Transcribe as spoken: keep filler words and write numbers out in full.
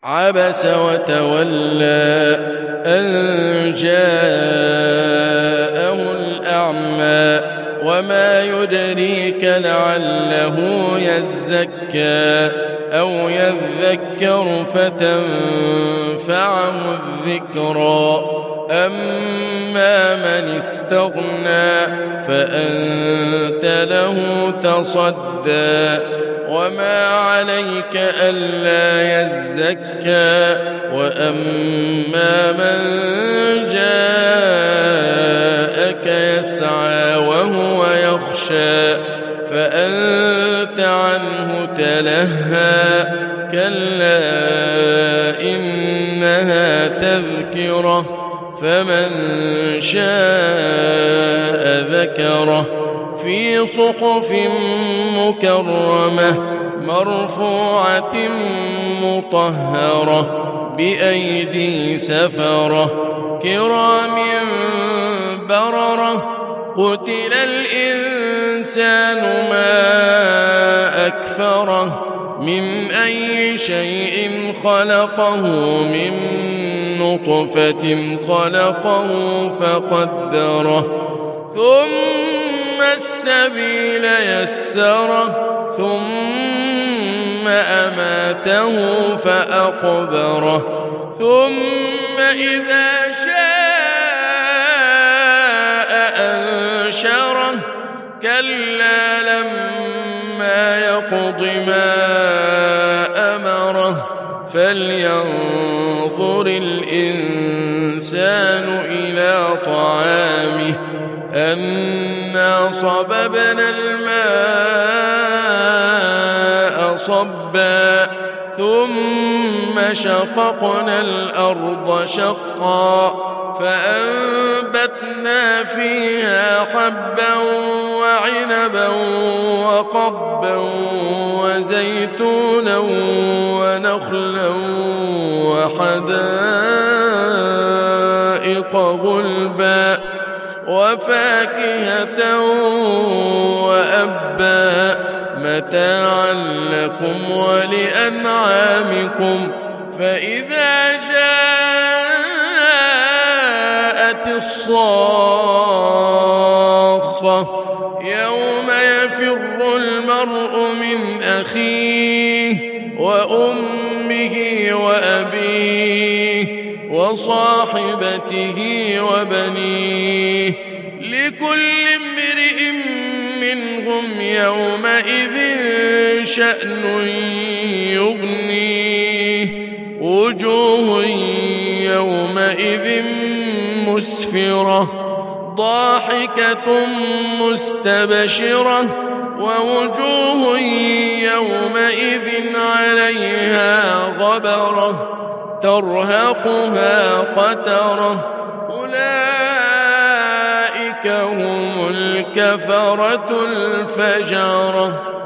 عبس وتولى أن جاءه الأعمى وما يدريك لعله يزكى أو يذكر فتنفعه الذكرى أما من استغنى فأنت له تصدى وما عليك ألا يزكى وأما من جاءك يسعى وهو يخشى فأنت عنه تلهى كلا إنها تذكرة فمن شاء ذكره في صحف مكرمة مرفوعة مطهرة بأيدي سفرة كرام بررة قتل الإنسان ما أكفره من أي شيء خلقه من نطفة خلقه فقدره ثم السبيل يسره ثم أماته فأقبره ثم إذا شاء أنشره كلا لما يقض ما أمره فلينظر الإنسان إلى طعامه أنا صببنا الماء صبا ثم شققنا الأرض شقا فأنبتنا فيها حبا وعنبا وقبا وزيتونا ونخلا وحدائق غلبا وفاكهة وأبا متاعا لكم ولأنعامكم فإذا جاءت الصاخة يوم يفر المرء من أخيه وأمه وأبيه وصاحبته وبنيه لكل امرئ منهم يومئذ شأن يغنيه وجوه يومئذ مسفرة ضاحكة مستبشرة ووجوه يومئذ عليها غبرة ترهقها قترة أولئك هم الكفرة الفجرة.